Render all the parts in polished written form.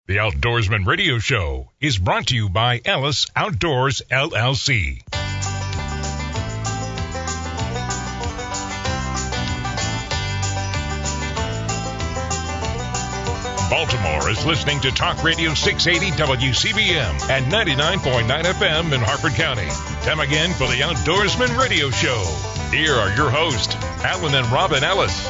The Outdoorsman Radio Show is brought to you by Ellis Outdoors, LLC. Baltimore is listening to Talk Radio 680 WCBM and 99.9 FM in Harford County. Time again for the Outdoorsman Radio Show. Here are your hosts, Alan and Robin Ellis.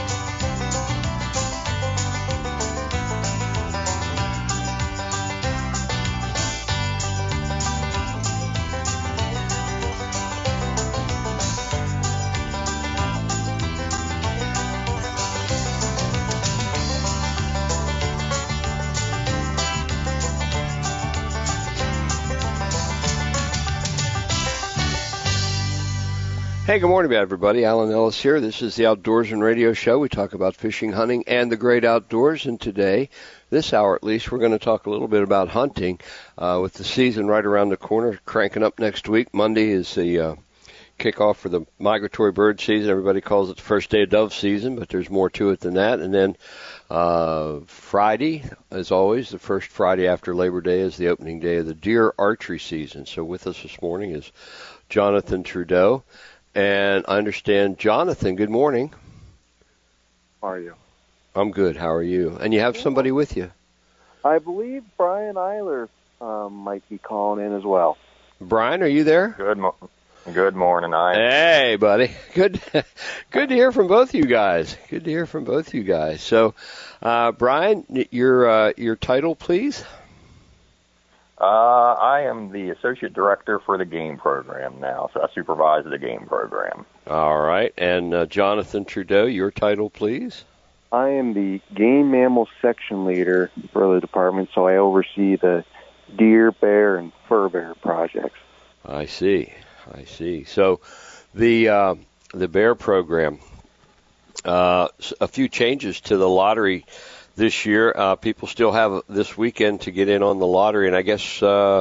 Hey, good morning, everybody. Alan Ellis here. This is the Outdoorsman Radio Show. We talk about fishing, hunting, and the great outdoors. And today, this hour at least, we're going to talk a little bit about hunting with the season right around the corner, cranking up next week. Monday is the kickoff for the migratory bird season. Everybody calls it the first day of dove season, but there's more to it than that. And then Friday, as always, the first Friday after Labor Day is the opening day of the deer archery season. So with us this morning is Jonathan Trudeau. And I understand, Jonathan, good morning. How are you? I'm good. How are you? And you have somebody with you. I believe Brian Eiler might be calling in as well. Brian, are you there? Good morning, Hey, buddy. Good to hear from both you guys. Good to hear from both you guys. So, Brian, your title, please. I am the Associate Director for the game program now, so I supervise the game program. All right. And Jonathan Trudeau, your title, please. I am the Game Mammal Section Leader for the department, so I oversee the deer, bear, and fur bear projects. I see. So the bear program, a few changes to the lottery this year. People still have this weekend to get in on the lottery, and I guess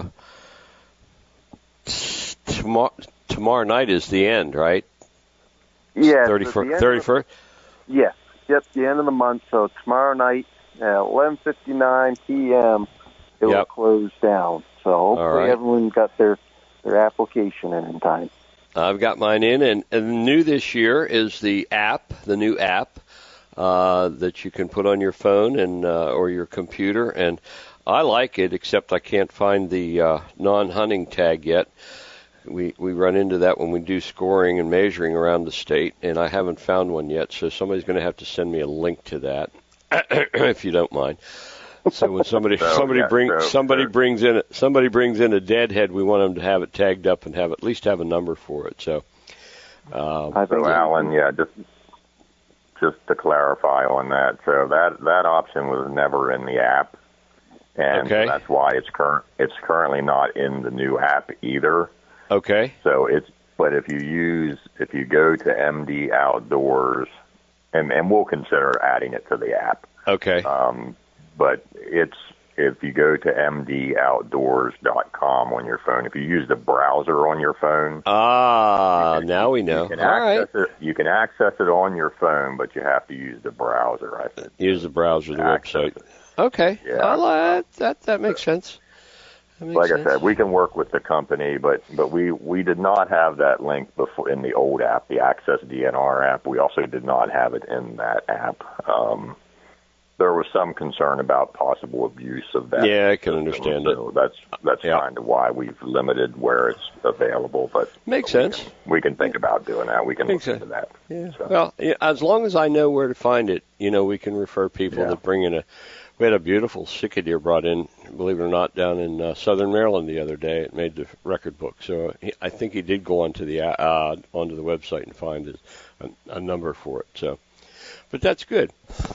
tomorrow night is the end, right? Yeah. 31st? Yes. Yep, the end of the month. So tomorrow night at 11:59 p.m. it will close down. So hopefully everyone got their application in time. I've got mine in, and new this year is the new app. That you can put on your phone and or your computer, and I like it, except I can't find the non-hunting tag yet. We run into that when we do scoring and measuring around the state, and I haven't found one yet, so somebody's going to have to send me a link to that, if you don't mind. So when somebody brings in a deadhead, we want them to have it tagged up and at least have a number for it. So, Alan, just to clarify on that, so that option was never in the app, and that's why it's currently not in the new app either. Okay. So but if you go to MD Outdoors, and we'll consider adding it to the app. Okay. But if you go to mdoutdoors.com on your phone, if you use the browser on your phone. Now we know. You can access it on your phone, but you have to use the browser, I think. Use the browser, the website. Okay. Yeah. That makes sense. I said, we can work with the company, but we did not have that link before in the old app, the Access DNR app. We also did not have it in that app. There was some concern about possible abuse of that. Yeah, I can understand it. That's kind of why we've limited where it's available. But makes sense. We can think about doing that. We can look into that. Yeah. So. Well, as long as I know where to find it, we can refer people that bring in We had a beautiful Sika deer brought in, believe it or not, down in southern Maryland the other day. It made the record book. So I think he did go onto the website and find a number for it. So, but that's good.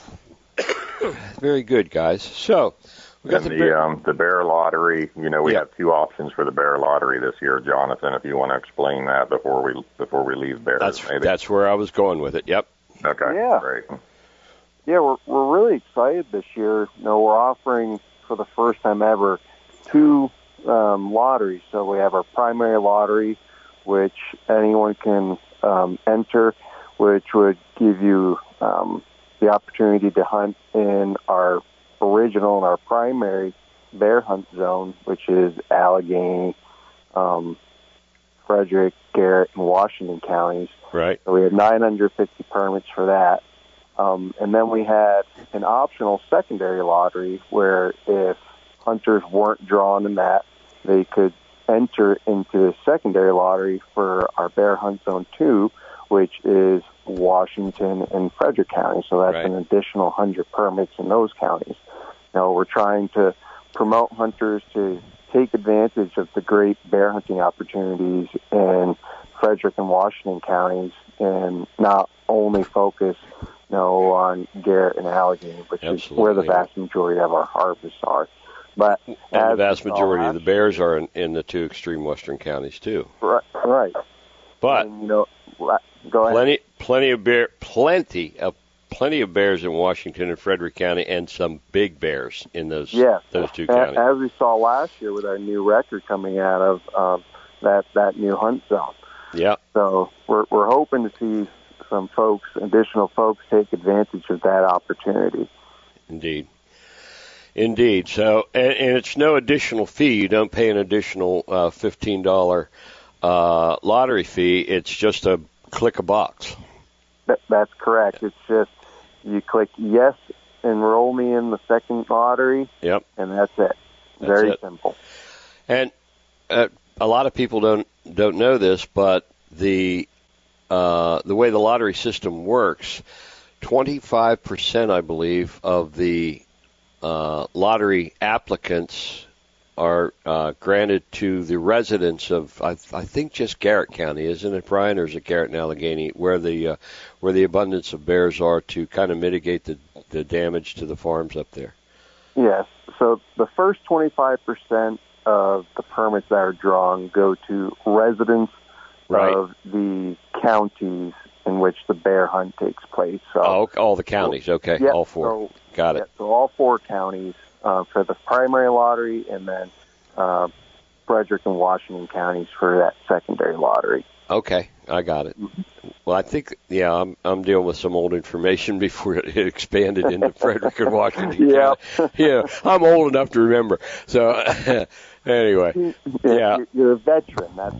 Very good, guys. So we got the bear lottery. We have two options for the bear lottery this year, Jonathan. If you want to explain that before we leave bears, that's where I was going with it. Yep. Okay. Yeah. Great. Yeah, we're really excited this year. We're offering for the first time ever two lotteries. So we have our primary lottery, which anyone can enter, which would give you the opportunity to hunt in our original and our primary bear hunt zone, which is Allegheny, Frederick, Garrett, and Washington counties. Right. So we had 950 permits for that. And then we had an optional secondary lottery where if hunters weren't drawn in that, they could enter into the secondary lottery for our Bear Hunt Zone 2, which is Washington and Frederick County. So that's an additional 100 permits in those counties. Now, we're trying to promote hunters to take advantage of the great bear hunting opportunities in Frederick and Washington counties and not only focus on Garrett and Allegheny, which is where the vast majority of our harvests are. But and the vast majority of the bears are in the two extreme western counties too. Right. But and, go ahead. Plenty of bears in Washington and Frederick County, and some big bears in those two counties. As we saw last year with our new record coming out of that new hunt zone. Yeah. So we're hoping to see some additional folks, take advantage of that opportunity. Indeed. So, and it's no additional fee. You don't pay an additional $15 lottery fee. It's just a click a box. That's correct. It's just you click yes, enroll me in the second lottery. Yep. And that's it. Very simple. And a lot of people don't know this, but the way the lottery system works, 25%, I believe, of the lottery applicants are granted to the residents of, I think, just Garrett County, isn't it, Brian, or is it Garrett and Allegheny, where the abundance of bears are, to kind of mitigate the damage to the farms up there? Yes. So the first 25% of the permits that are drawn go to residents of the counties in which the bear hunt takes place. So, all the counties, okay, all four. Got it. So all four counties for the primary lottery, and then Frederick and Washington counties for that secondary lottery. Okay, I got it. Well, I think, I'm dealing with some old information before it expanded into Frederick and Washington County. Yeah, I'm old enough to remember. So, anyway, you're a veteran. That's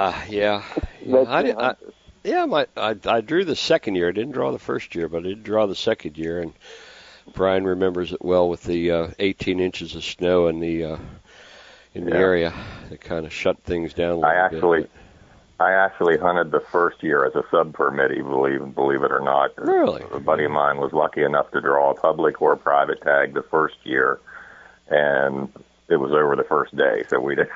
I drew the second year. I didn't draw the first year, but I did draw the second year, and Brian remembers it well with the 18 inches of snow in the area. It kind of shut things down a little bit. I actually hunted the first year as a sub-permittee, believe it or not. Really? A buddy of mine was lucky enough to draw a public or a private tag the first year, and it was over the first day, so we didn't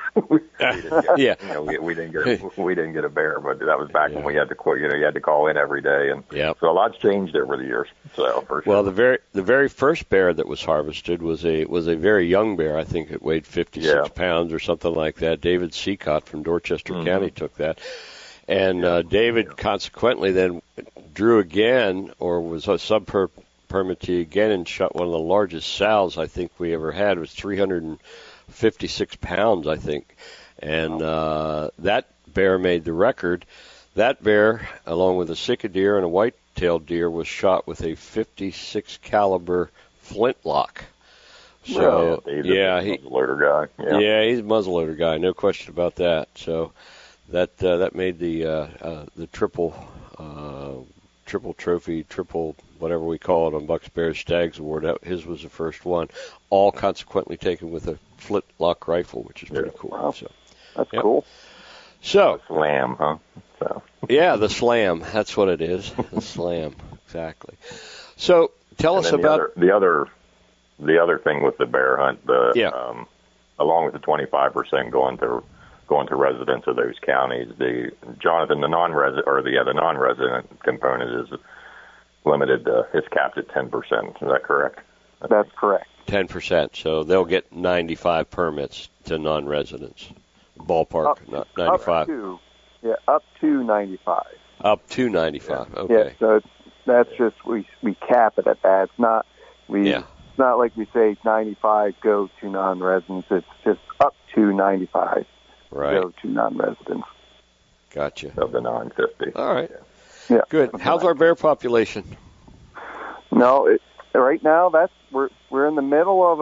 get a bear, but that was back when we had to you had to call in every day, and so a lot's changed over the years. So for sure. Well, the very first bear that was harvested was a very young bear. I think it weighed 56 pounds or something like that. David Seacott from Dorchester County took that, and David consequently then drew again, or was a sub-permittee again, and shot one of the largest sows I think we ever had. It was 356 pounds, I think. And that bear made the record. That bear, along with a sika deer and a white-tailed deer, was shot with a 56 caliber flintlock. So he's a muzzleloader guy. Yeah, he's a muzzleloader guy, no question about that. So that made the triple trophy, triple whatever we call it on Bucks Bears Stags Award. His was the first one, all consequently taken with a flintlock rifle, which is pretty cool. Wow. So that's cool. So slam, huh? So yeah, the slam. That's what it is. The slam, exactly. So tell us about the other thing with the bear hunt. Along with the 25% going to residents of those counties, the non-resident component is limited. It's capped at 10%. Is that correct? That's correct. 10%. So they'll get 95 permits to non-residents. Ballpark, not 95. Up to 95. Up to 95. Yeah. Okay. Yeah, so that's just we cap it at that. It's not It's not like we say 95 go to non-residents. It's just up to 95 go to non-residents. Gotcha. Of the 950. All right. Yeah. Good. How's our bear population? No, right now we're in the middle of a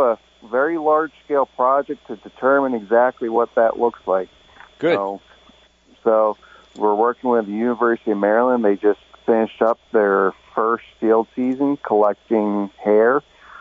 very large-scale project to determine exactly what that looks like. Good. So we're working with the University of Maryland. They just finished up their first field season collecting hair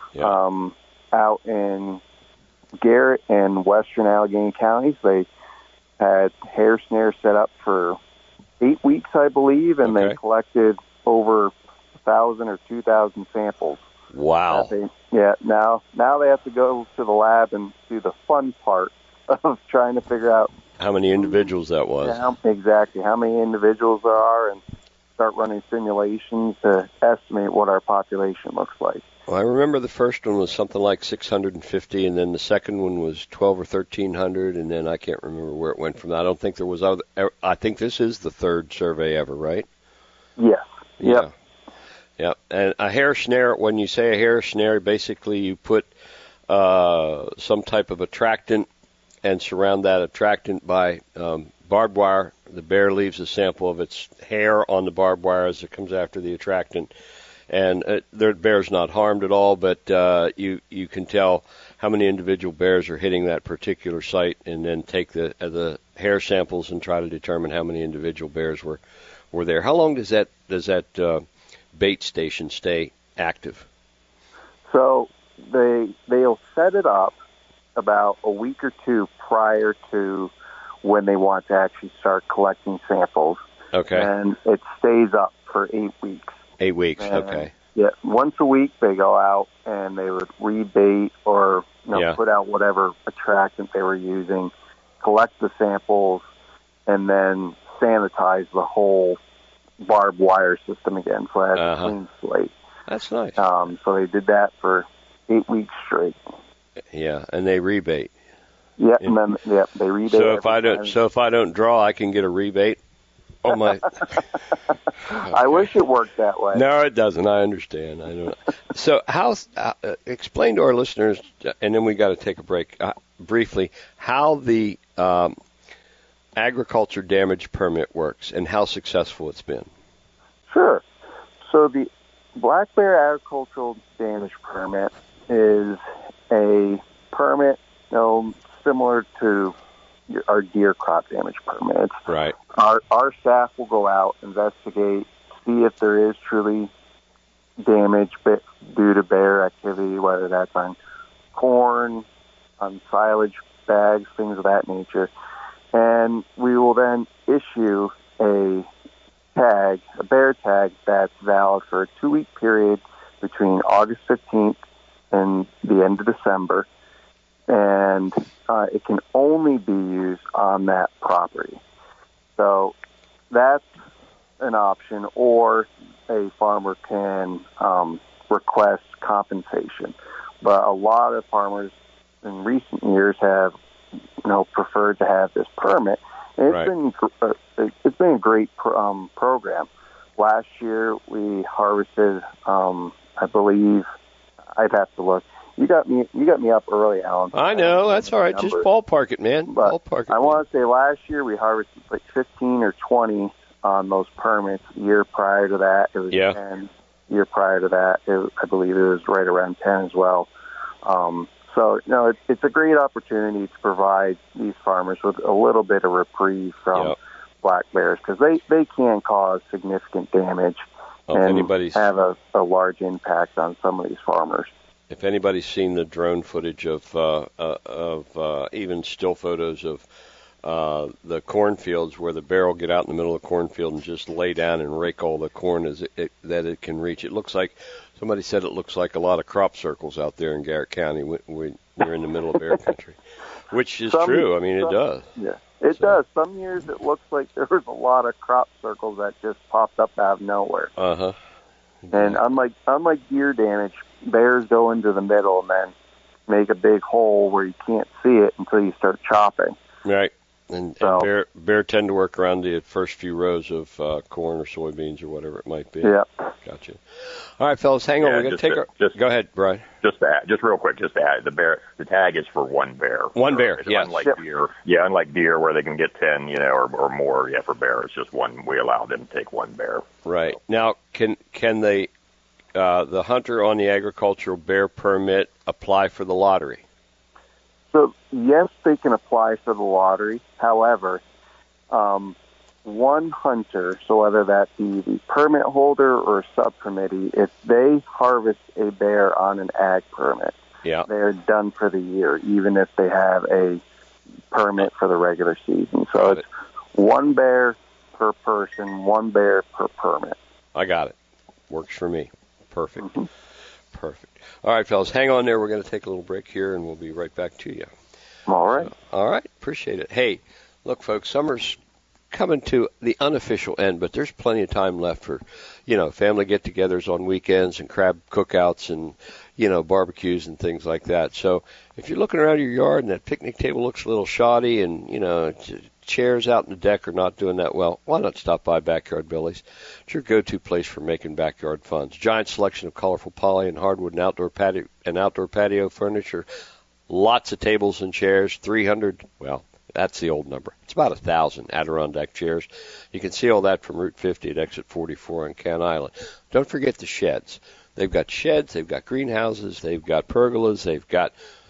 out in Garrett and western Allegheny counties. They had hair snares set up for 8 weeks, I believe, and they collected over 1,000 or 2,000 samples. Wow. Now they have to go to the lab and do the fun part of trying to figure out how many individuals that was. Exactly, how many individuals there are, and start running simulations to estimate what our population looks like. Well, I remember the first one was something like 650, and then the second one was 12 or 1,300, and then I can't remember where it went from. I don't think there was other. I think this is the third survey ever, right? Yes. Yep. Yeah. And a hair snare, when you say a hair snare, basically you put some type of attractant and surround that attractant by barbed wire. The bear leaves a sample of its hair on the barbed wire as it comes after the attractant. And the bear's not harmed at all, but you can tell how many individual bears are hitting that particular site, and then take the hair samples and try to determine how many individual bears were there. How long does that bait station stay active? So they'll set it up about a week or two prior to when they want to actually start collecting samples. Okay. And it stays up for 8 weeks. 8 weeks, okay. Yeah, once a week they go out and they would rebait or put out whatever attractant they were using, collect the samples, and then sanitize the whole barbed wire system again, so it has a clean slate. That's nice. So they did that for 8 weeks straight. Yeah, and they rebate. Yeah, and then they rebate. So if I don't draw, I can get a rebate. Oh my! Okay. I wish it worked that way. No, it doesn't. I understand. I don't. So, explain to our listeners, and then we got to take a break briefly, how the agriculture damage permit works and how successful it's been. Sure. So the Black Bear Agricultural Damage Permit is a permit, similar to our deer crop damage permits. Right. Our staff will go out, investigate, see if there is truly damage due to bear activity, whether that's on corn, on silage bags, things of that nature. And we will then issue a bear tag that's valid for a 2-week period between August 15th and the end of December. And it can only be used on that property. So that's an option, or a farmer can request compensation. But a lot of farmers in recent years have, preferred to have this permit. And it's been a great program. Last year we harvested, I believe, I'd have to look. You got me up early, Alan. I know, that's all right. Just ballpark it, man. Ballpark it. I want to say last year we harvested like 15 or 20 on those permits. The year prior to that, it was 10. The year prior to that, I believe it was right around 10 as well. So, it's a great opportunity to provide these farmers with a little bit of reprieve from black bears, because they can cause significant damage and have a large impact on some of these farmers. If anybody's seen the drone footage of even still photos of the cornfields, where the bear will get out in the middle of the cornfield and just lay down and rake all the corn that it can reach, it looks like, somebody said it looks like a lot of crop circles out there in Garrett County when you're in the middle of bear country, which is true. I mean, it does. Yeah, it does. Some years it looks like there was a lot of crop circles that just popped up out of nowhere. Uh-huh. And unlike deer damage, bears go into the middle and then make a big hole where you can't see it until you start chopping. Right. And bear tend to work around the first few rows of corn or soybeans or whatever it might be. Yeah. Gotcha. All right, fellas, hang on. We're going to take go ahead, Brian. Just real quick, to add, the tag is for one bear. One bear, yes. Unlike deer. Yeah, unlike deer where they can get 10, or more. Yeah, for bear, it's just one. We allow them to take one bear. Right. So. Now, can the hunter on the agricultural bear permit apply for the lottery? So, yes, they can apply for the lottery. However, one hunter, so whether that be the permit holder or a subcommittee, if they harvest a bear on an ag permit, they're done for the year, even if they have a permit for the regular season. So it's one bear per person, one bear per permit. I got it. Works for me. Perfect. Mm-hmm. Perfect. All right, fellas, hang on there. We're going to take a little break here, and we'll be right back to you. All right. All right. Appreciate it. Hey, look, folks, summer's coming to the unofficial end, but there's plenty of time left for, family get-togethers on weekends and crab cookouts and, barbecues and things like that. So if you're looking around your yard and that picnic table looks a little shoddy and, chairs out in the deck are not doing that well, why not stop by Backyard Billy's? It's your go-to place for making backyard fun. Giant selection of colorful poly and hardwood and outdoor patio furniture. Lots of tables and chairs, 300, that's the old number. It's about 1,000 Adirondack chairs. You can see all that from Route 50 at exit 44 on Can Island. Don't forget the sheds. They've got sheds, they've got greenhouses, they've got pergolas, they've got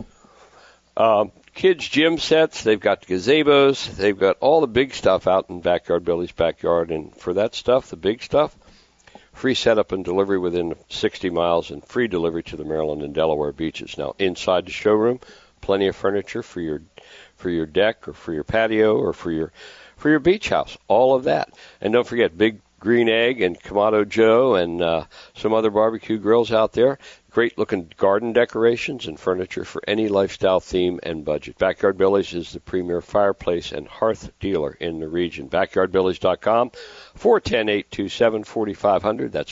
kids' gym sets, they've got gazebos, they've got all the big stuff out in Backyard Billy's backyard. And for that stuff, the big stuff, free setup and delivery within 60 miles and free delivery to the Maryland and Delaware beaches. Now, inside the showroom, plenty of furniture for your deck or for your patio or for your beach house, all of that. And don't forget Big Green Egg and Kamado Joe and some other barbecue grills out there. Great looking garden decorations and furniture for any lifestyle theme and budget. Backyard Billy's is the premier fireplace and hearth dealer in the region. BackyardBillys.com, 410-827-4500. That's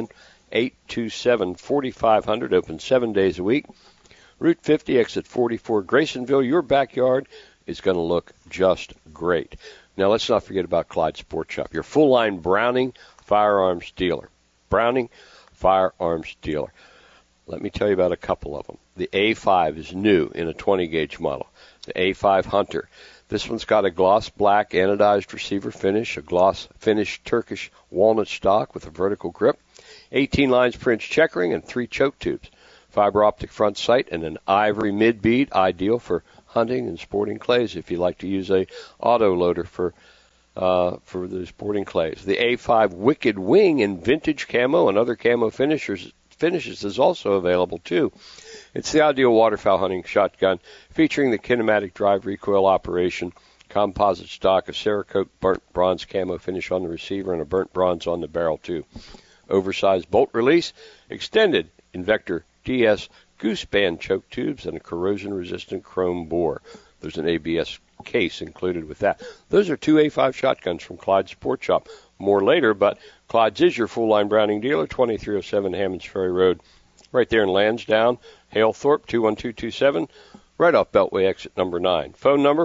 410-827-4500. Open 7 days a week. Route 50, exit 44, Graysonville. Your backyard is going to look just great. Now, let's not forget about Clyde Sport Shop, your full-line Browning firearms dealer. Browning firearms dealer. Let me tell you about a couple of them. The A5 is new in a 20-gauge model. The A5 Hunter. This one's got a gloss black anodized receiver finish, a gloss finished Turkish walnut stock with a vertical grip, 18 lines per inch checkering, and 3 choke tubes. Fiber optic front sight and an ivory mid-bead, ideal for hunting and sporting clays if you like to use a auto loader for the sporting clays. The A5 Wicked Wing in vintage camo and other camo finishes is also available too. It's the ideal waterfowl hunting shotgun featuring the kinematic drive recoil operation, composite stock, a Cerakote burnt bronze camo finish on the receiver, and a burnt bronze on the barrel too. Oversized bolt release, extended Invector DS goose band choke tubes, and a corrosion-resistant chrome bore. There's an ABS case included with that. Those are 2 A5 shotguns from Clyde Sport Shop. More later, but Clyde's is your full-line Browning dealer, 2307 Hammonds Ferry Road, right there in Lansdowne. Halethorpe, 21227, right off Beltway exit number 9. Phone number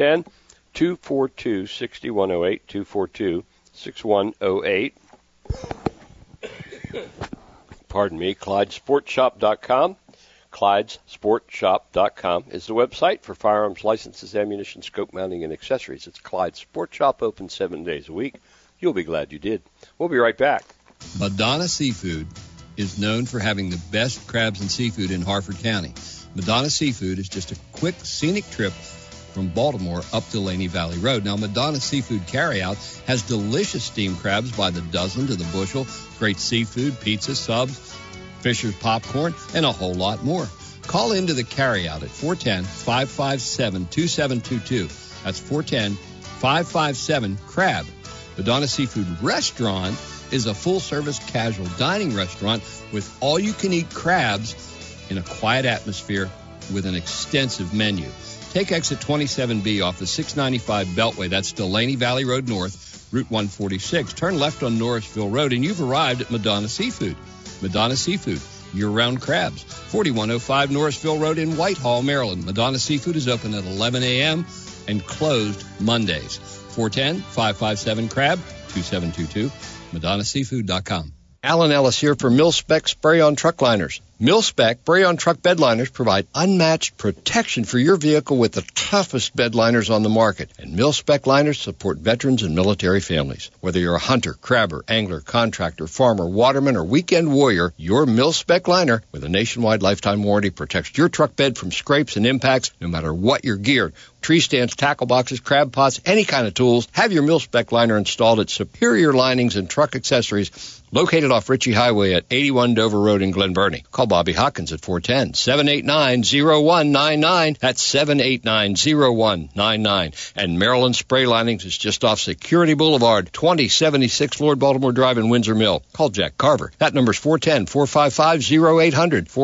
410-242-6108, 242-6108. Pardon me, ClydeSportShop.com. ClydeSportShop.com is the website for firearms, licenses, ammunition, scope mounting, and accessories. It's Clyde Sport Shop, open 7 days a week. You'll be glad you did. We'll be right back. Madonna Seafood is known for having the best crabs and seafood in Harford County. Madonna Seafood is just a quick, scenic trip from Baltimore up to Laney Valley Road. Now, Madonna Seafood Carryout has delicious steamed crabs by the dozen to the bushel, great seafood, pizza, subs, Fisher's popcorn, and a whole lot more. Call into the carryout at 410-557-2722. That's 410-557-CRAB. Madonna Seafood Restaurant is a full-service casual dining restaurant with all-you-can-eat crabs in a quiet atmosphere with an extensive menu. Take exit 27B off the 695 Beltway. That's Delaney Valley Road North, Route 146. Turn left on Norrisville Road, and you've arrived at Madonna Seafood. Madonna Seafood, year-round crabs. 4105 Norrisville Road in Whitehall, Maryland. Madonna Seafood is open at 11 a.m. and closed Mondays. 410-557-CRAB, 2722, MadonnaSeafood.com. Alan Ellis here for Mil-Spec Spray on Truck Liners. Mil-Spec Brayon truck bed liners provide unmatched protection for your vehicle with the toughest bed liners on the market. And Mil-Spec liners support veterans and military families. Whether you're a hunter, crabber, angler, contractor, farmer, waterman, or weekend warrior, your Mil-Spec liner with a nationwide lifetime warranty protects your truck bed from scrapes and impacts no matter what you're geared. Tree stands, tackle boxes, crab pots, any kind of tools. Have your Mil-Spec liner installed at Superior Linings and Truck Accessories, located off Ritchie Highway at 81 Dover Road in Glen Burnie. Call Bobby Hawkins at 410-789-0199. That's 789-0199. And Maryland Spray Linings is just off Security Boulevard, 2076 Lord Baltimore Drive in Windsor Mill. Call Jack Carver. That number's 410-455-0800.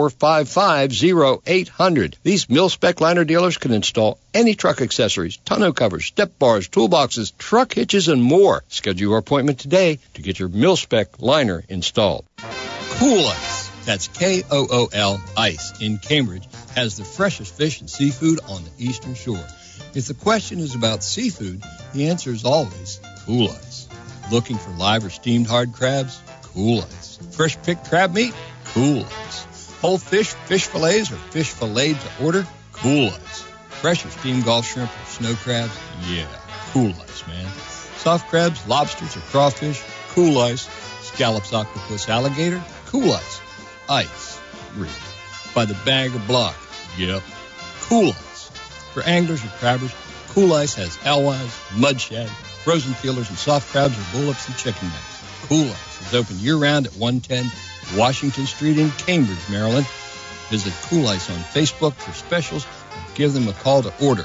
455-0800. These Mil-Spec liner dealers can install any truck accessories, tonneau covers, step bars, toolboxes, truck hitches, and more. Schedule your appointment today to get your Mil-Spec liner installed. Cool Ice, that's Kool Ice, in Cambridge, has the freshest fish and seafood on the Eastern Shore. If the question is about seafood, the answer is always Cool Ice. Looking for live or steamed hard crabs? Cool Ice. Fresh picked crab meat? Cool Ice. Whole fish, fish fillets, or fish filleted to order? Cool Ice. Fresh or steamed Gulf shrimp or snow crabs? Yeah, Cool Ice, man. Soft crabs, lobsters, or crawfish? Cool Ice. Scallops, octopus, alligator? Cool Ice. Ice. Real. By the bag or block? Yep. Cool Ice. For anglers or crabbers, Cool Ice has alewives, mud shad, frozen peelers, and soft crabs or bullets and chicken necks. Cool Ice is open year-round at 110 Washington Street in Cambridge, Maryland. Visit Cool Ice on Facebook for specials and give them a call to order.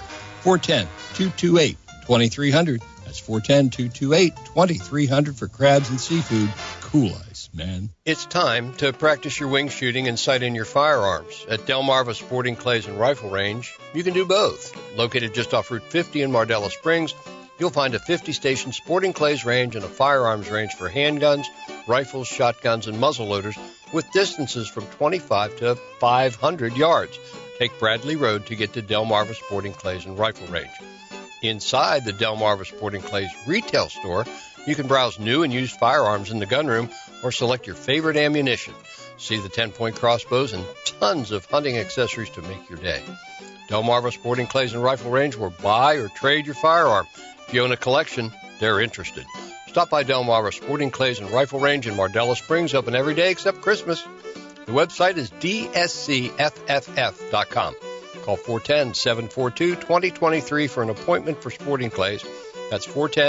410-228-2300. That's 410-228-2300 for crabs and seafood. Cool Ice, man. It's time to practice your wing shooting and sight in your firearms. At Delmarva Sporting Clays and Rifle Range, you can do both. Located just off Route 50 in Mardella Springs, you'll find a 50-station sporting clays range and a firearms range for handguns, rifles, shotguns, and muzzleloaders with distances from 25 to 500 yards. Take Bradley Road to get to Delmarva Sporting Clays and Rifle Range. Inside the Delmarva Sporting Clays retail store, you can browse new and used firearms in the gunroom or select your favorite ammunition. See the 10-point crossbows and tons of hunting accessories to make your day. Delmarva Sporting Clays and Rifle Range will buy or trade your firearm. If you own a collection, they're interested. Stop by Delmarva Sporting Clays and Rifle Range in Mardella Springs, open every day except Christmas. The website is dscfff.com. Call 410-742-2023 for an appointment for sporting clays. That's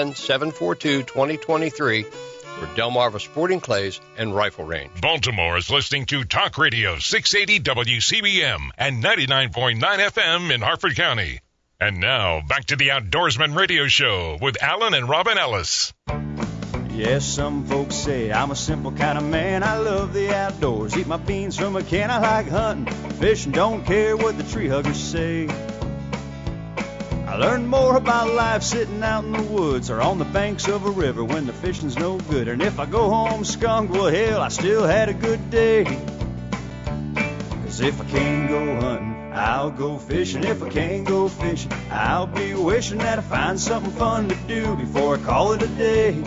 410-742-2023 for Delmarva Sporting Clays and Rifle Range. Baltimore is listening to Talk Radio 680 WCBM and 99.9 FM in Harford County. And now, back to the Outdoorsman Radio Show with Alan and Robin Ellis. Yes, some folks say I'm a simple kind of man. I love the outdoors, eat my beans from a can. I like hunting, fishing, don't care what the tree huggers say. I learned more about life sitting out in the woods or on the banks of a river when the fishing's no good. And if I go home skunked, well, hell, I still had a good day. 'Cause if I can't go hunting, I'll go fishing. If I can't go fishing, I'll be wishing that I find something fun to do before I call it a day.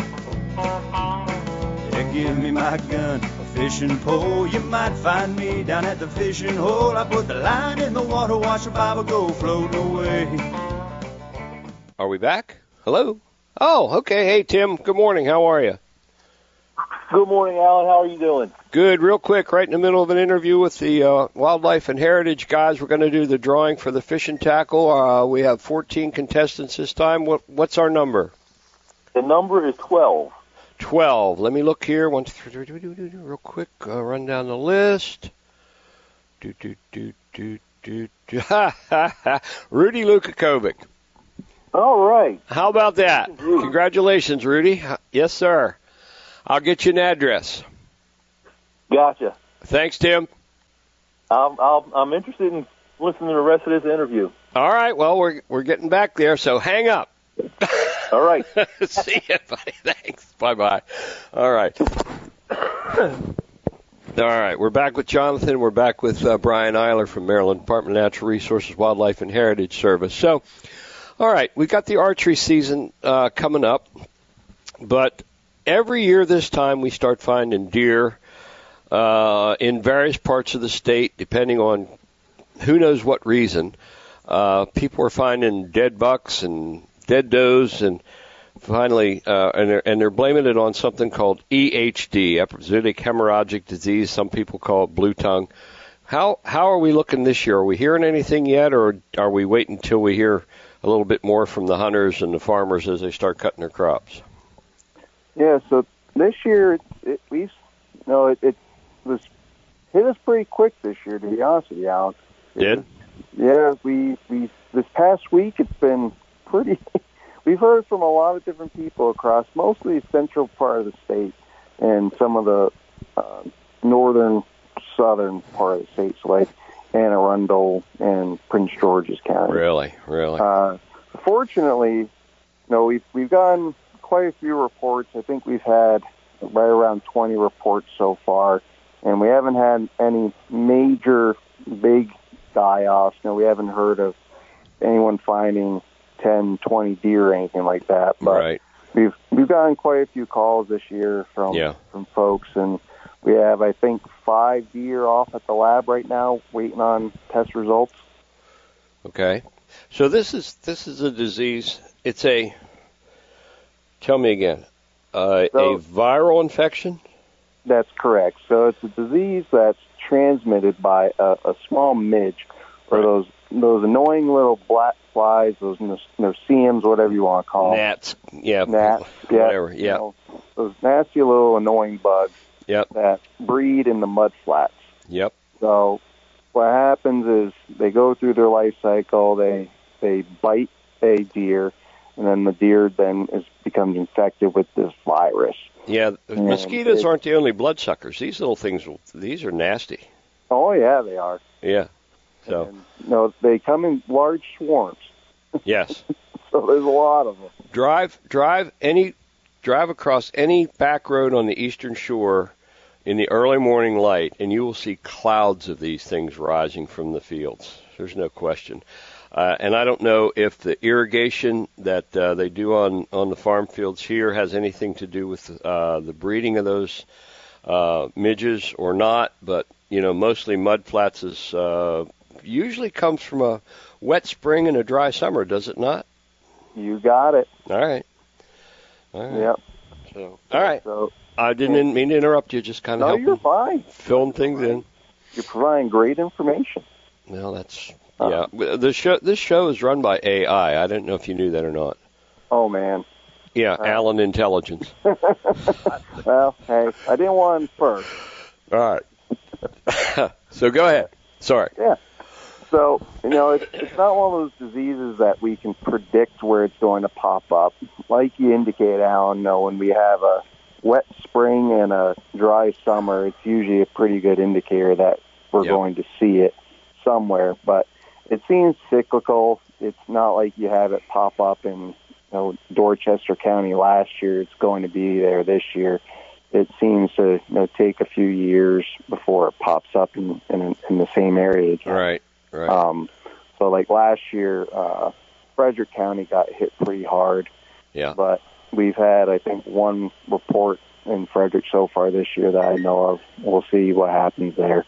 Yeah, give me my gun, a fishing pole. You might find me down at the fishing hole. I put the line in the water, watch the Bible go floating away. Are we back? Hello? Oh, okay. Hey, Tim. Good morning. How are you? Good morning, Alan. How are you doing? Good. Real quick, right in the middle of an interview with the Wildlife and Heritage guys, we're going to do the drawing for the fishing tackle. We have 14 contestants this time. What's our number? The number is 12. 12. Let me look here. 1, 2, 3, real quick. Run down the list. Rudy Lukakovic. All right. How about that? Congratulations, Rudy. Yes, sir. I'll get you an address. Gotcha. Thanks, Tim. I'm interested in listening to the rest of this interview. All right. Well, we're getting back there, so hang up. All right. See you, buddy. Thanks. Bye-bye. All right. All right. We're back with Jonathan. We're back with Brian Eiler from Maryland Department of Natural Resources, Wildlife, and Heritage Service. So, all right. We've got the archery season coming up, but every year this time we start finding deer in various parts of the state, depending on who knows what reason. People are finding dead bucks and dead does, and finally, and they're blaming it on something called EHD, epizootic hemorrhagic disease. Some people call it blue tongue. How are we looking this year? Are we hearing anything yet, or are we waiting until we hear a little bit more from the hunters and the farmers as they start cutting their crops? Yeah, so this year it was hit us pretty quick this year, to be honest with you, Alan. Yeah, we this past week it's been pretty. We've heard from a lot of different people across mostly the central part of the state and some of the northern, southern part of the state, so like Anne Arundel and Prince George's County. Really. Fortunately, we've gotten quite a few reports. I think we've had right around 20 reports so far, and we haven't had any major big die-offs. We haven't heard of anyone finding 10, 20 deer or anything like that. But right. We've gotten quite a few calls this year from folks, and we have, I think, 5 deer off at the lab right now waiting on test results. Okay. So this is a disease. It's a, tell me again, a viral infection? That's correct. So it's a disease that's transmitted by a small midge, or those annoying little black flies, those noceums, whatever you want to call them. Gnats. Yeah. Gnats. Whatever. Yeah. Those nasty little annoying bugs. Yep. That breed in the mud flats. Yep. So what happens is they go through their life cycle. They bite a deer, and then the deer becomes infected with this virus. Yeah, mosquitoes aren't the only bloodsuckers. These little things, these are nasty. Oh yeah, they are. Yeah. So they come in large swarms. Yes. So there's a lot of them. Drive across any back road on the eastern shore in the early morning light, and you will see clouds of these things rising from the fields. There's no question. And I don't know if the irrigation that they do on the farm fields here has anything to do with the breeding of those midges or not, but mostly mud flats usually comes from a wet spring and a dry summer, does it not? You got it. All right. Yep. So, all right. So, I didn't mean to interrupt you. Just kind of you're fine. Filling things in. You're providing great information. Well, that's This show is run by AI. I don't know if you knew that or not. Oh man. Yeah, Alan Intelligence. Well, hey, I didn't want him first. All right. So go ahead. Sorry. Yeah. So, it's not one of those diseases that we can predict where it's going to pop up. Like you indicate, Alan, when we have a wet spring and a dry summer, it's usually a pretty good indicator that we're going to see it somewhere. But it seems cyclical. It's not like you have it pop up in Dorchester County last year. It's going to be there this year. It seems to take a few years before it pops up in the same area again. Right. So like last year, Frederick County got hit pretty hard. Yeah. But we've had, I think, one report in Frederick so far this year that I know of. We'll see what happens there.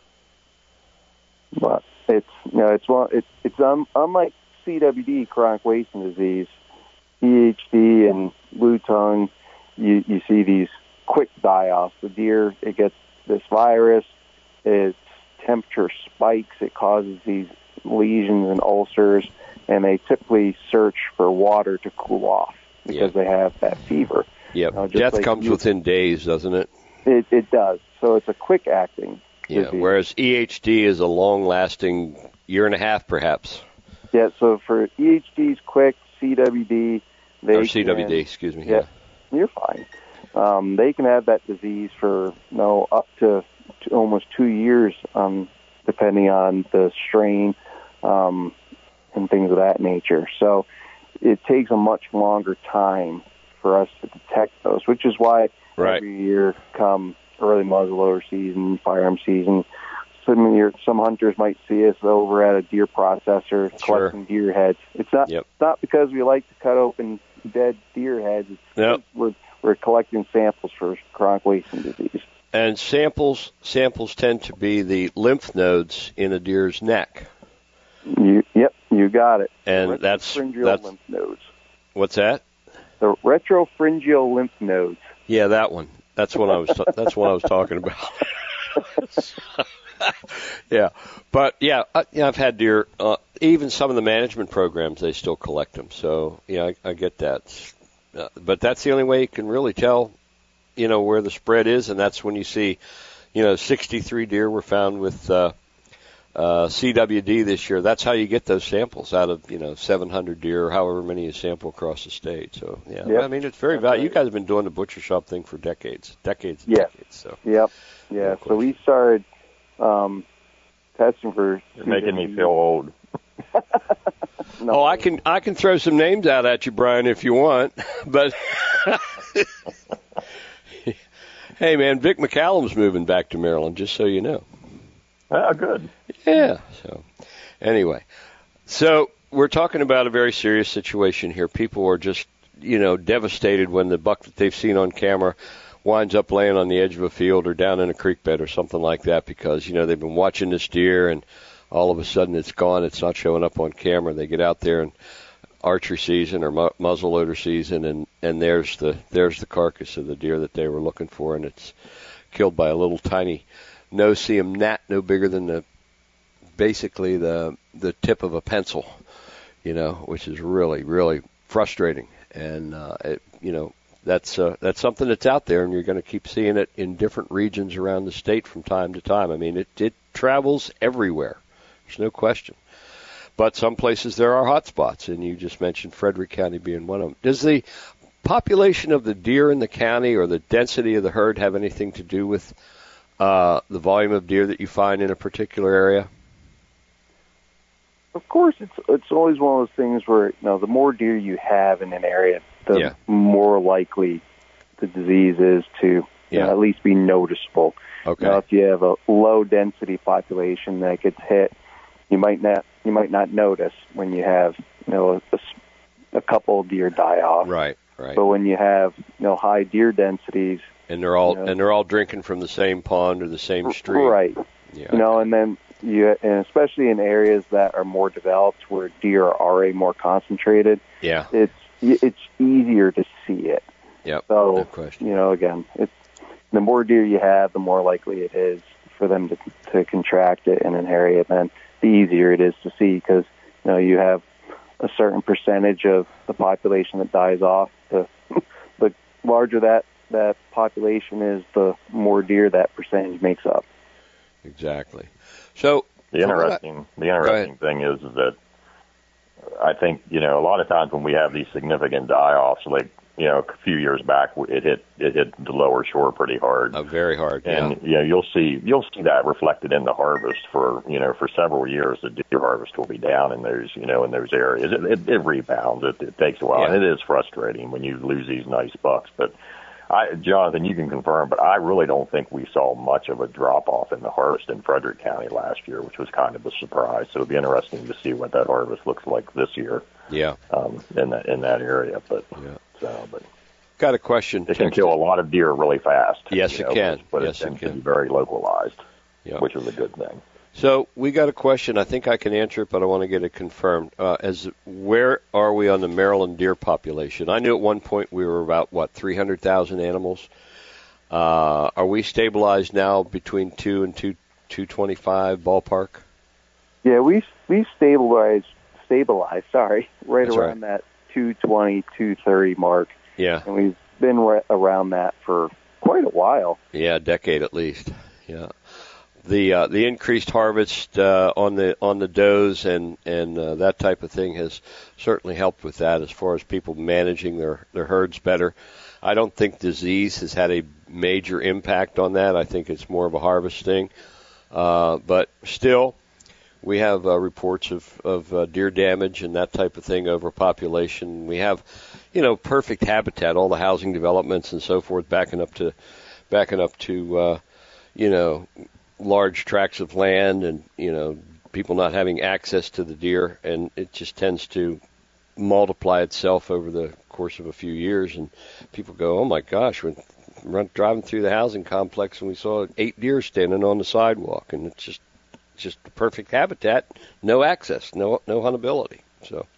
But it's unlike CWD, chronic wasting disease, EHD and blue tongue. You see these quick die-offs. The deer, it gets this virus. Its temperature spikes. It causes these lesions and ulcers, and they typically search for water to cool off because they have that fever. Yeah, death comes within days, doesn't it? It does. So it's a quick-acting disease. Whereas EHD is a long-lasting year and a half, perhaps. Yeah, so for EHD's quick, CWD, excuse me. Yeah, you're fine. They can have that disease for up to almost 2 years, depending on the strain and things of that nature. So it takes a much longer time for us to detect those, which is why every year come early muzzleloader season, firearm season, some hunters might see us over at a deer processor collecting deer heads. It's not because we like to cut open dead deer heads. It's we're collecting samples for chronic wasting disease. And samples tend to be the lymph nodes in a deer's neck. Yep, you got it. And that's lymph nodes. What's that? The retropharyngeal lymph nodes. Yeah, that one. That's what I was talking about. Yeah, but yeah, I've had deer. Even some of the management programs, they still collect them. So yeah, I get that. But that's the only way you can really tell, where the spread is, and that's when you see, 63 deer were found with CWD this year. That's how you get those samples out of 700 deer, or however many you sample across the state. So yeah, yep. I mean it's very valuable. You guys have been doing the butcher shop thing for decades. So yep, yeah. No so we started testing for. You're making me feel old. No. Oh, I can throw some names out at you, Brian, if you want. But hey, man, Vic McCallum's moving back to Maryland, just so you know. Oh, good. Yeah. So, anyway, we're talking about a very serious situation here. People are just, devastated when the buck that they've seen on camera winds up laying on the edge of a field or down in a creek bed or something like that because, they've been watching this deer and all of a sudden it's gone. It's not showing up on camera. They get out there in archery season or muzzleloader season, and there's the carcass of the deer that they were looking for, and it's killed by a little tiny no-see-em gnat, no bigger than basically the tip of a pencil, which is really, really frustrating. And that's something that's out there, and you're going to keep seeing it in different regions around the state from time to time. I mean, it travels everywhere. There's no question. But some places there are hot spots, and you just mentioned Frederick County being one of them. Does the population of the deer in the county or the density of the herd have anything to do with the volume of deer that you find in a particular area? Of course, it's always one of those things where the more deer you have in an area, the more likely the disease is to at least be noticeable. Okay. If you have a low density population that gets hit, you might not notice when you have a couple of deer die off. Right. But when you have high deer densities, and they're all drinking from the same pond or the same stream, right? Yeah, and then and especially in areas that are more developed where deer are already more concentrated. Yeah, it's easier to see it. Yep. So no question. Again, the more deer you have, the more likely it is for them to contract it in an area, then the easier it is to see because you have a certain percentage of the population that dies off. The larger that population is, the more deer that percentage makes up. Exactly. So the interesting thing is that I think a lot of times when we have these significant die-offs, like a few years back, it hit the lower shore pretty hard. Very hard. And you'll see that reflected in the harvest for several years. The deer harvest will be down in those areas. It rebounds. It takes a while, and it is frustrating when you lose these nice bucks. But Jonathan, you can confirm, but I really don't think we saw much of a drop-off in the harvest in Frederick County last year, which was kind of a surprise. So it'll be interesting to see what that harvest looks like this year. Yeah. In that area, but got a question. It can kill a lot of deer really fast. Yes, it can. But yes, it tends it can. to be very localized, which is a good thing. So we got a question. I think I can answer it, but I want to get it confirmed. Where are we on the Maryland deer population? I knew at one point we were about 300,000 animals. Are we stabilized now between 2 and 225 ballpark? Yeah, we stabilized. Right around that 220, 230 mark. Yeah, and we've been around that for quite a while. Yeah, a decade at least. Yeah. The increased harvest on the does and that type of thing has certainly helped with that as far as people managing their herds better. I don't think disease has had a major impact on that. I think it's more of a harvest thing. But still, we have reports of deer damage and that type of thing, overpopulation. We have, perfect habitat, all the housing developments and so forth backing up to large tracts of land and, people not having access to the deer, and it just tends to multiply itself over the course of a few years, and people go, oh my gosh, when driving through the housing complex, and we saw 8 deer standing on the sidewalk, and it's just the perfect habitat, no access, no huntability. So,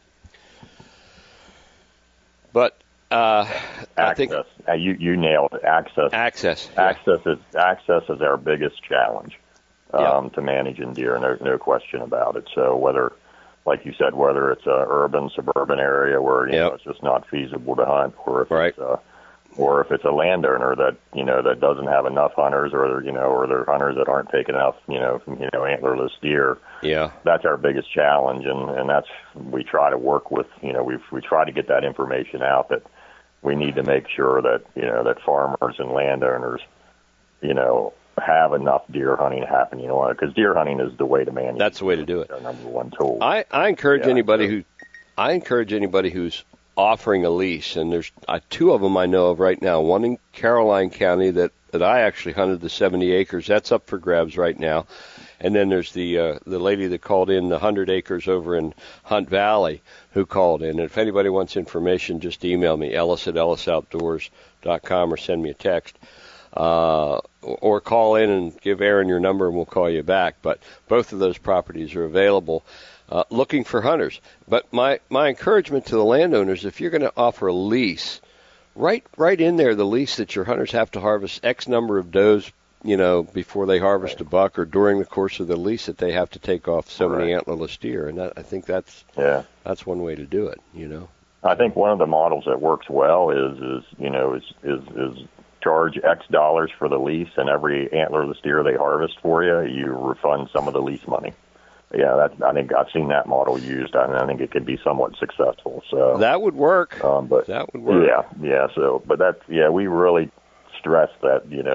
but I think you nailed it. Access. Access is our biggest challenge to managing deer. No question about it. So whether, like you said, whether it's a urban, suburban area where you know it's just not feasible to hunt, or if it's a landowner that that doesn't have enough hunters, or they're hunters that aren't taking enough antlerless deer. Yeah, that's our biggest challenge, and that's we try to work with. We try to get that information out that we need to make sure that that farmers and landowners have enough deer hunting happen. Because deer hunting is the way to manage. That's the way to do it. Our number one tool. I encourage anybody who's offering a lease, and there's 2 of them I know of right now. One in Caroline County that I actually hunted the 70 acres. That's up for grabs right now. And then there's the lady that called in the 100 acres over in Hunt Valley who called in. And if anybody wants information, just email me, ellis@ellisoutdoors.com, or send me a text. Or call in and give Aaron your number, and we'll call you back. But both of those properties are available. Looking for hunters. But my encouragement to the landowners, if you're going to offer a lease, write in there the lease that your hunters have to harvest X number of does, before they harvest a buck, or during the course of the lease that they have to take off so many antlerless deer. And I think that's one way to do it. I think one of the models that works well is charge X dollars for the lease, and every antlerless deer they harvest for you refund some of the lease money. Yeah, I think I've seen that model used, and I think it could be somewhat successful. So that would work. That would work. Yeah. So, but we really stress that you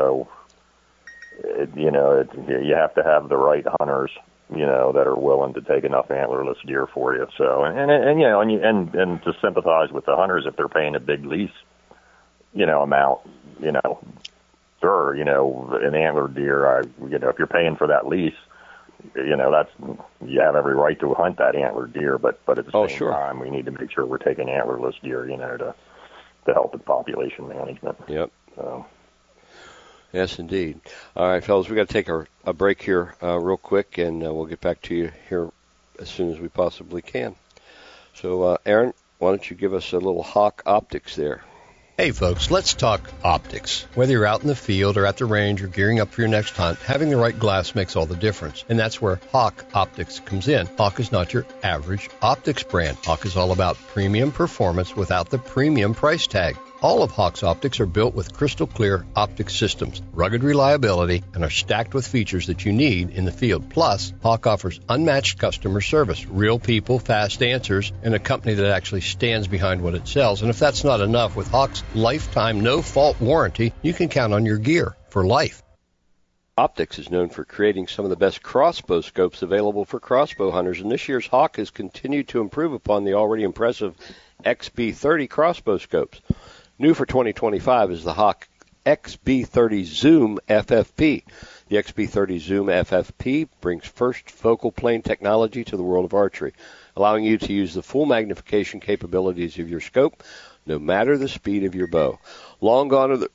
have to have the right hunters, that are willing to take enough antlerless deer for you. So, and to sympathize with the hunters if they're paying a big lease, amount, sure, an antler deer, if you're paying for that lease, that's, you have every right to hunt that antler deer, but at the same time, we need to make sure we're taking antlerless deer, to help with population management. Yep. So. Yes, indeed. All right, fellas, we got to take a break here real quick, and we'll get back to you here as soon as we possibly can. So, Aaron, why don't you give us a little Hawk optics there? Hey folks, let's talk optics. Whether you're out in the field or at the range or gearing up for your next hunt, having the right glass makes all the difference. And that's where Hawk Optics comes in. Hawk is not your average optics brand. Hawk is all about premium performance without the premium price tag. All of Hawk's optics are built with crystal clear optics systems, rugged reliability, and are stacked with features that you need in the field. Plus, Hawk offers unmatched customer service, real people, fast answers, and a company that actually stands behind what it sells. And if that's not enough, with Hawk's lifetime no-fault warranty, you can count on your gear for life. Optics is known for creating some of the best crossbow scopes available for crossbow hunters, and this year's Hawk has continued to improve upon the already impressive XB30 crossbow scopes. New for 2025 is the Hawk XB30 Zoom FFP. The XB30 Zoom FFP brings first focal plane technology to the world of archery, allowing you to use the full magnification capabilities of your scope, no matter the speed of your bow. Long gone are the...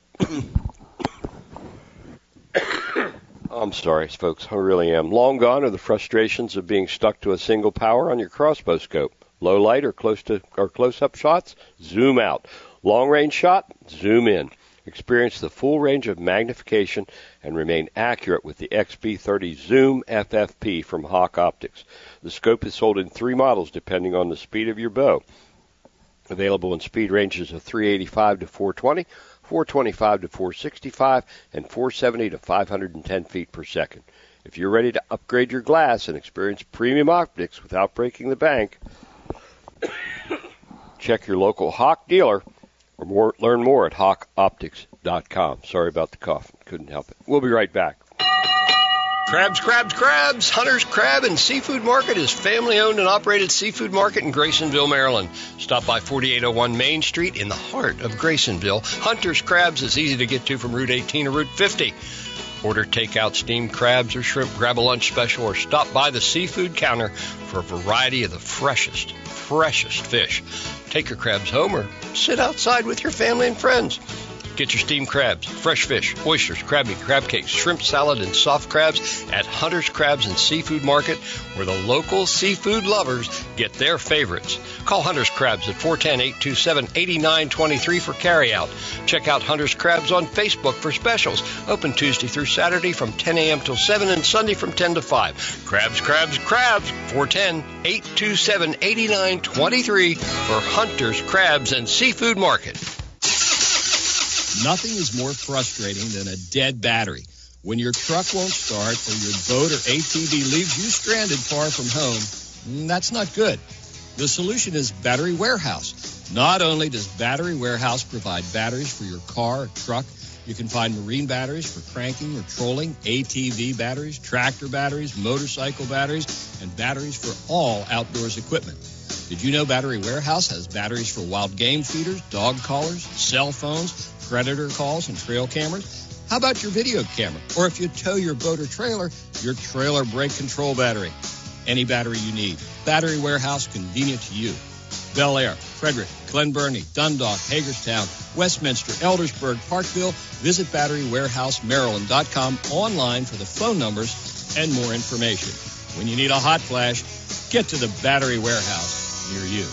I'm sorry, folks, I really am. Long gone are the frustrations of being stuck to a single power on your crossbow scope. Low light or close-up shots, zoom out. Long-range shot, zoom in. Experience the full range of magnification and remain accurate with the XB30 Zoom FFP from Hawk Optics. The scope is sold in 3 models depending on the speed of your bow. Available in speed ranges of 385 to 420, 425 to 465, and 470 to 510 feet per second. If you're ready to upgrade your glass and experience premium optics without breaking the bank, check your local Hawk dealer or learn more at hawkoptics.com. Sorry about the cough. Couldn't help it. We'll be right back. Crabs, crabs, crabs. Hunter's Crab and Seafood Market is family-owned and operated seafood market in Graysonville, Maryland. Stop by 4801 Main Street in the heart of Graysonville. Hunter's Crabs is easy to get to from Route 18 or Route 50. Order takeout steamed crabs or shrimp, grab a lunch special, or stop by the seafood counter for a variety of the freshest fish. Take your crabs home or sit outside with your family and friends. Get your steamed crabs, fresh fish, oysters, crab meat, crab cakes, shrimp salad, and soft crabs at Hunter's Crabs and Seafood Market, where the local seafood lovers get their favorites. Call Hunter's Crabs at 410-827-8923 for carryout. Check out Hunter's Crabs on Facebook for specials. Open Tuesday through Saturday from 10 a.m. till 7 and Sunday from 10 to 5. Crabs, crabs, crabs. 410-827-8923 for Hunter's Crabs and Seafood Market. Nothing is more frustrating than a dead battery. When your truck won't start or your boat or ATV leaves you stranded far from home, that's not good. The solution is Battery Warehouse. Not only does Battery Warehouse provide batteries for your car or truck, you can find marine batteries for cranking or trolling, ATV batteries, tractor batteries, motorcycle batteries, and batteries for all outdoors equipment. Did you know Battery Warehouse has batteries for wild game feeders, dog collars, cell phones, predator calls, and trail cameras? How about your video camera? Or if you tow your boat or trailer, your trailer brake control battery. Any battery you need. Battery Warehouse, convenient to you. Bel Air, Frederick, Glen Burnie, Dundalk, Hagerstown, Westminster, Eldersburg, Parkville. Visit BatteryWarehouseMaryland.com online for the phone numbers and more information. When you need a hot flash, get to the Battery Warehouse near you.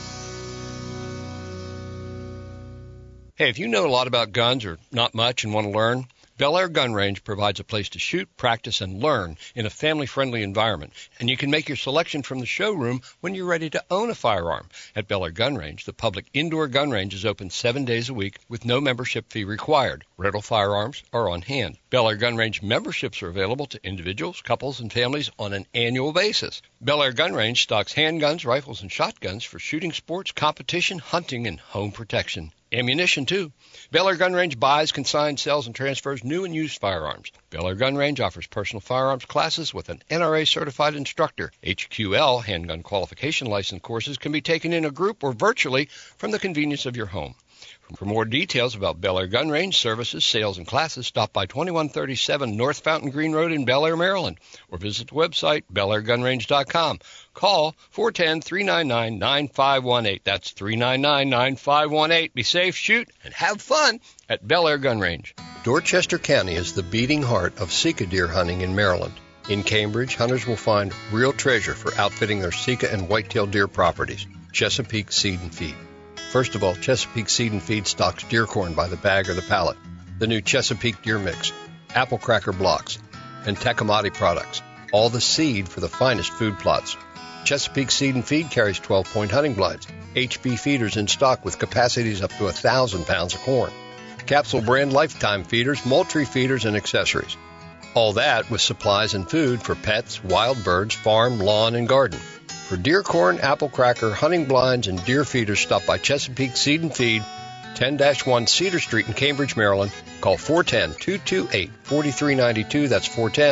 Hey, if you know a lot about guns or not much and want to learn, Bel Air Gun Range provides a place to shoot, practice, and learn in a family-friendly environment. And you can make your selection from the showroom when you're ready to own a firearm. At Bel Air Gun Range, the public indoor gun range is open 7 days a week with no membership fee required. Rental firearms are on hand. Bel Air Gun Range memberships are available to individuals, couples, and families on an annual basis. Bel Air Gun Range stocks handguns, rifles, and shotguns for shooting sports, competition, hunting, and home protection. Ammunition, too. Bel Air Gun Range buys, consigns, sells, and transfers new and used firearms. Bel Air Gun Range offers personal firearms classes with an NRA-certified instructor. HQL, handgun qualification license courses, can be taken in a group or virtually from the convenience of your home. For more details about Bel Air Gun Range services, sales, and classes, stop by 2137 North Fountain Green Road in Bel Air, Maryland, or visit the website, BelAirGunRange.com. Call 410-399-9518. That's 399-9518. Be safe, shoot, and have fun at Bel Air Gun Range. Dorchester County is the beating heart of Sika deer hunting in Maryland. In Cambridge, hunters will find real treasure for outfitting their Sika and whitetail deer properties, Chesapeake Seed and Feed. First of all, Chesapeake Seed and Feed stocks deer corn by the bag or the pallet, the new Chesapeake Deer Mix, apple cracker blocks, and Tecumate products, all the seed for the finest food plots. Chesapeake Seed and Feed carries 12-point hunting blinds, HB feeders in stock with capacities up to 1,000 pounds of corn, Capsule brand lifetime feeders, Moultrie feeders, and accessories. All that with supplies and food for pets, wild birds, farm, lawn, and garden. For deer corn, apple cracker, hunting blinds, and deer feeders, stop by Chesapeake Seed and Feed, 10-1 Cedar Street in Cambridge, Maryland. Call 410-228-4392. That's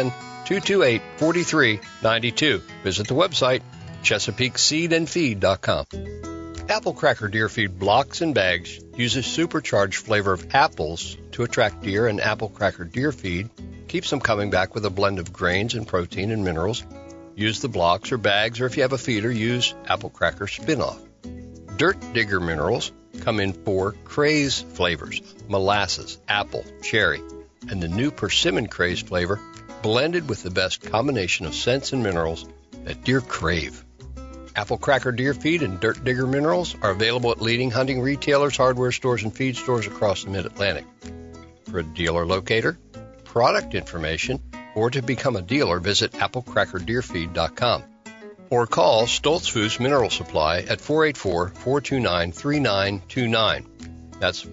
410-228-4392. Visit the website, ChesapeakeSeedandFeed.com. Apple Cracker Deer Feed blocks and bags uses supercharged flavor of apples to attract deer, and Apple Cracker Deer Feed keeps them coming back with a blend of grains and protein and minerals. Use the blocks or bags, or if you have a feeder, use Apple Cracker Spin-Off. Dirt Digger Minerals come in 4 craze flavors: molasses, apple, cherry, and the new persimmon craze flavor, blended with the best combination of scents and minerals that deer crave. Apple Cracker Deer Feed and Dirt Digger Minerals are available at leading hunting retailers, hardware stores, and feed stores across the Mid-Atlantic. For a dealer locator, product information, or to become a dealer, visit applecrackerdeerfeed.com. Or call Stoltz Foods Mineral Supply at 484-429-3929. That's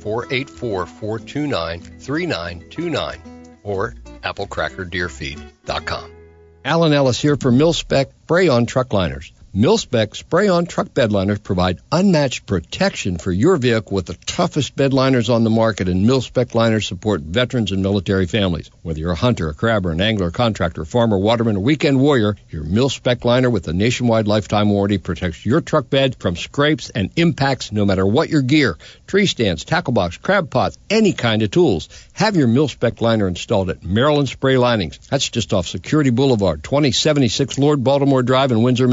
484-429-3929. Or applecrackerdeerfeed.com. Alan Ellis here for Mil-Spec Spray-On Truck Liners. Mil-Spec Spray-On Truck Bed Liners provide unmatched protection for your vehicle with the toughest bed liners on the market, and Mil-Spec liners support veterans and military families. Whether you're a hunter, a crabber, an angler, contractor, farmer, waterman, or weekend warrior, your Mil-Spec liner with a nationwide lifetime warranty protects your truck bed from scrapes and impacts no matter what your gear: tree stands, tackle box, crab pots, any kind of tools. Have your Mil-Spec liner installed at Maryland Spray Linings. That's just off Security Boulevard, 2076 Lord Baltimore Drive in Windsor Mill. Call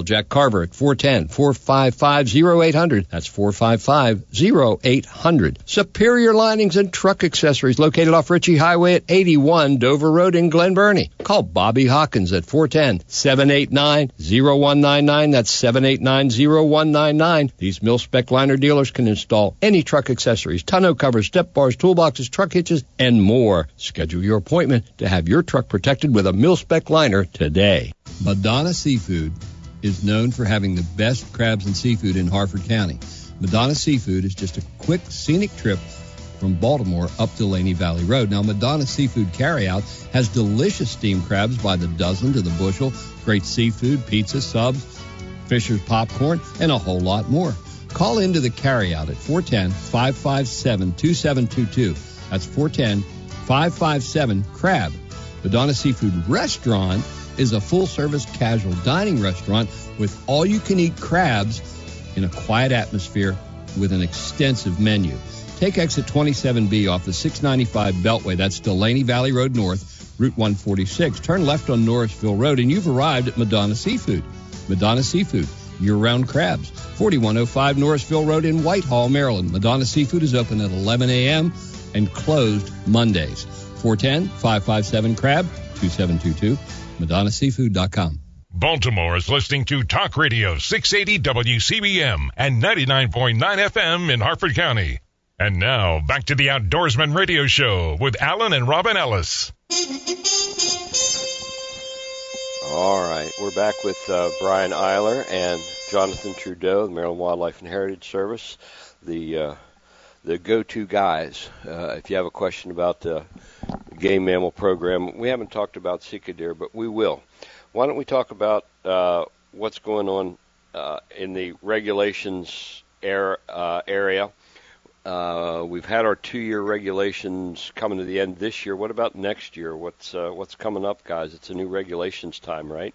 Jack Carver at 410-455-0800. That's 455-0800. Superior Linings and Truck Accessories located off Ritchie Highway at 81 Dover Road in Glen Burnie. Call Bobby Hawkins at 410-789-0199. That's 789-0199. These mil-spec liner dealers can install any truck accessories, tonneau covers, step bars, toolboxes, truck hitches, and more. Schedule your appointment to have your truck protected with a mil-spec liner today. Madonna Seafood is known for having the best crabs and seafood in Harford County. Madonna Seafood is just a quick, scenic trip from Baltimore up Delaney Valley Road. Now, Madonna Seafood Carryout has delicious steamed crabs by the dozen to the bushel, great seafood, pizza, subs, Fisher's popcorn, and a whole lot more. Call into the carryout at 410-557-2722. That's 410-557-CRAB. Madonna Seafood Restaurant is a full-service casual dining restaurant with all-you-can-eat crabs in a quiet atmosphere with an extensive menu. Take exit 27B off the 695 Beltway. That's Delaney Valley Road North, Route 146. Turn left on Norrisville Road, and you've arrived at Madonna Seafood. Madonna Seafood, year-round crabs. 4105 Norrisville Road in Whitehall, Maryland. Madonna Seafood is open at 11 a.m. and closed Mondays. 410-557-CRAB, 2722, MadonnaSeafood.com. Baltimore is listening to Talk Radio 680 WCBM and 99.9 FM in Harford County. And now, back to the Outdoorsman Radio Show with Alan and Robin Ellis. All right, we're back with Brian Eiler and Jonathan Trudeau, the Maryland Wildlife and Heritage Service, the go-to guys. If you have a question about the game mammal program, we haven't talked about Sika deer, but we will. Why don't we talk about what's going on in the regulations area? We've had our 2-year regulations coming to the end this year. What about next year? What's coming up, guys? It's a new regulations time, right?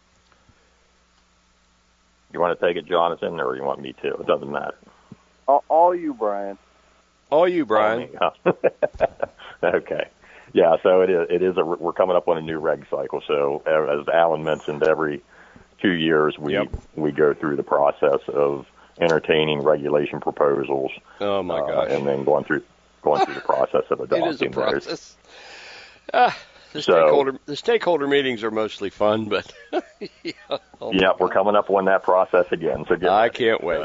You want to take it, Jonathan, or you want me to? It doesn't matter. All you, Brian. All you, Brian. Okay. Yeah, so it is we're coming up on a new reg cycle. So as Alan mentioned, every 2 years we go through the process of entertaining regulation proposals. Oh my gosh! And then going through the process of adopting it is a process. those. The stakeholder meetings are mostly fun, but we're coming up on that process again. So I can't wait.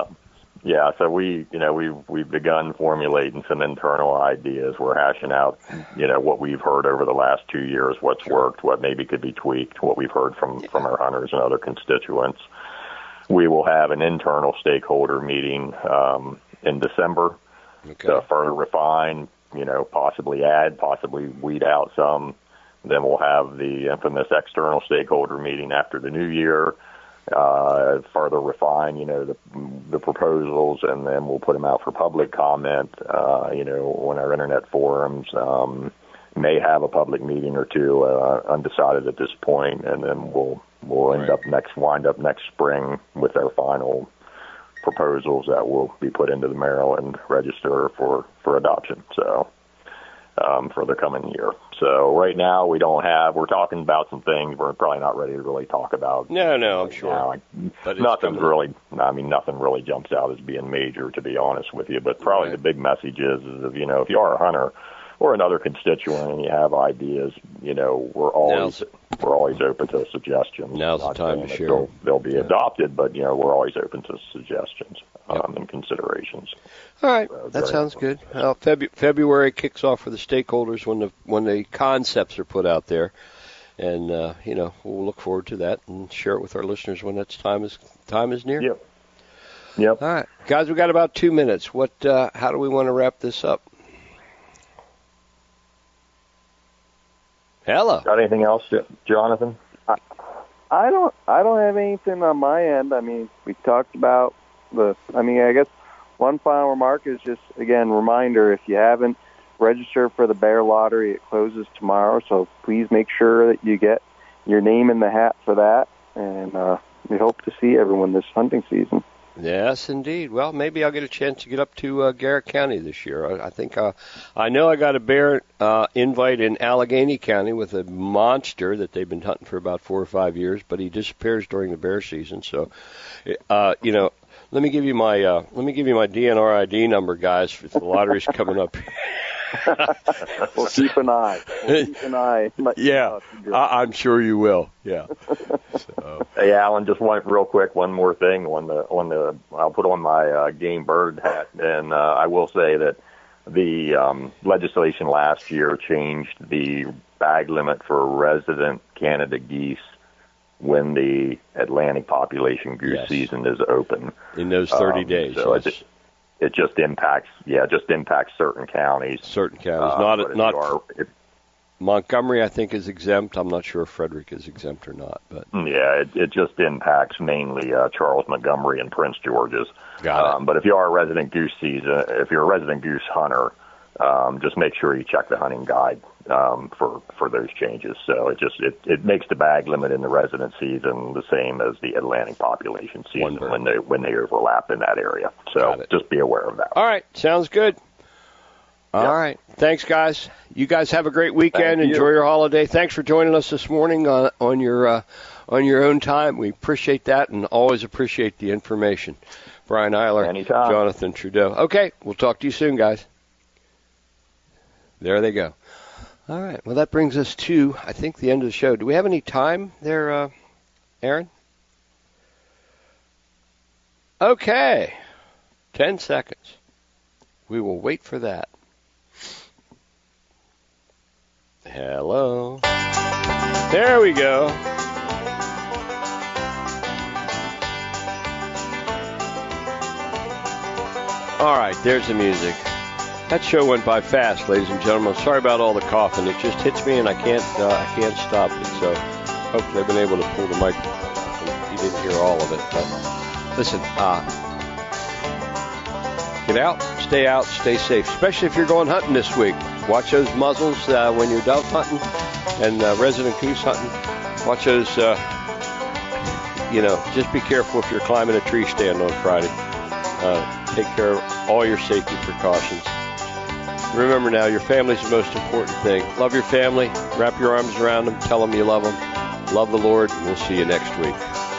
So we've begun formulating some internal ideas. We're hashing out, what we've heard over the last 2 years, what's worked, what maybe could be tweaked, what we've heard from our hunters and other constituents. We will have an internal stakeholder meeting in December to further refine, possibly add, possibly weed out some. Then we'll have the infamous external stakeholder meeting after the new year. Further refine, the proposals, and then we'll put them out for public comment, on our internet forums. May have a public meeting or two, undecided at this point, and then we'll wind up next spring with our final proposals that will be put into the Maryland Register for adoption. So, for the coming year. So right now we're talking about some things we're probably not ready to really talk about. No, I'm sure. But nothing really jumps out as being major, to be honest with you. But probably the big message is if you are a hunter or another constituent and you have ideas, we're always open to suggestions. Now's the time to share. They'll be adopted, but we're always open to suggestions and considerations. All right, that sounds good. February kicks off for the stakeholders when the concepts are put out there, and we'll look forward to that and share it with our listeners when that time is near. Yep. All right, guys, we got about 2 minutes. How do we want to wrap this up? Hello. Got anything else, Jonathan? I don't have anything on my end. I mean, we talked about I guess one final remark is just, again, reminder, if you haven't registered for the Bear Lottery, it closes tomorrow, so please make sure that you get your name in the hat for that, and we hope to see everyone this hunting season. Yes, indeed. Well, maybe I'll get a chance to get up to Garrett County this year. I think I know I got a bear invite in Allegheny County with a monster that they've been hunting for about 4 or 5 years, but he disappears during the bear season. So, let me give you my DNR ID number, guys, if the lottery's coming up. We'll keep an eye. Yeah, I'm sure you will. Yeah. So. Hey, Alan, just real quick, one more thing I'll put on my game bird hat, and I will say that the legislation last year changed the bag limit for resident Canada geese when the Atlantic population goose season is open. In those 30 days. So it just impacts certain counties. Montgomery, I think, is exempt. I'm not sure if Frederick is exempt or not, but it just impacts mainly Charles, Montgomery, and Prince George's. Got it. But if you're a resident goose hunter, just make sure you check the hunting guide for those changes. So it makes the bag limit in the resident season the same as the Atlantic population season when they overlap in that area. So just be aware of that. All right, sounds good. All right, thanks, guys. You guys have a great weekend. Enjoy your holiday. Thanks for joining us this morning on your own time. We appreciate that and always appreciate the information. Brian Eiler, anytime. Jonathan Trudeau. Okay, we'll talk to you soon, guys. There they go. All right. Well, that brings us to, I think, the end of the show. Do we have any time there, Aaron? Okay. 10 seconds. We will wait for that. Hello. There we go. All right. There's the music. That show went by fast, ladies and gentlemen. Sorry about all the coughing. It just hits me, and I can't stop it. So hopefully I've been able to pull the microphone. You didn't hear all of it. But listen, get out, stay safe, especially if you're going hunting this week. Watch those muzzles when you're dove hunting and resident goose hunting. Watch those, just be careful if you're climbing a tree stand on Friday. Take care of all your safety precautions. Remember now, your family's the most important thing. Love your family. Wrap your arms around them. Tell them you love them. Love the Lord. And we'll see you next week.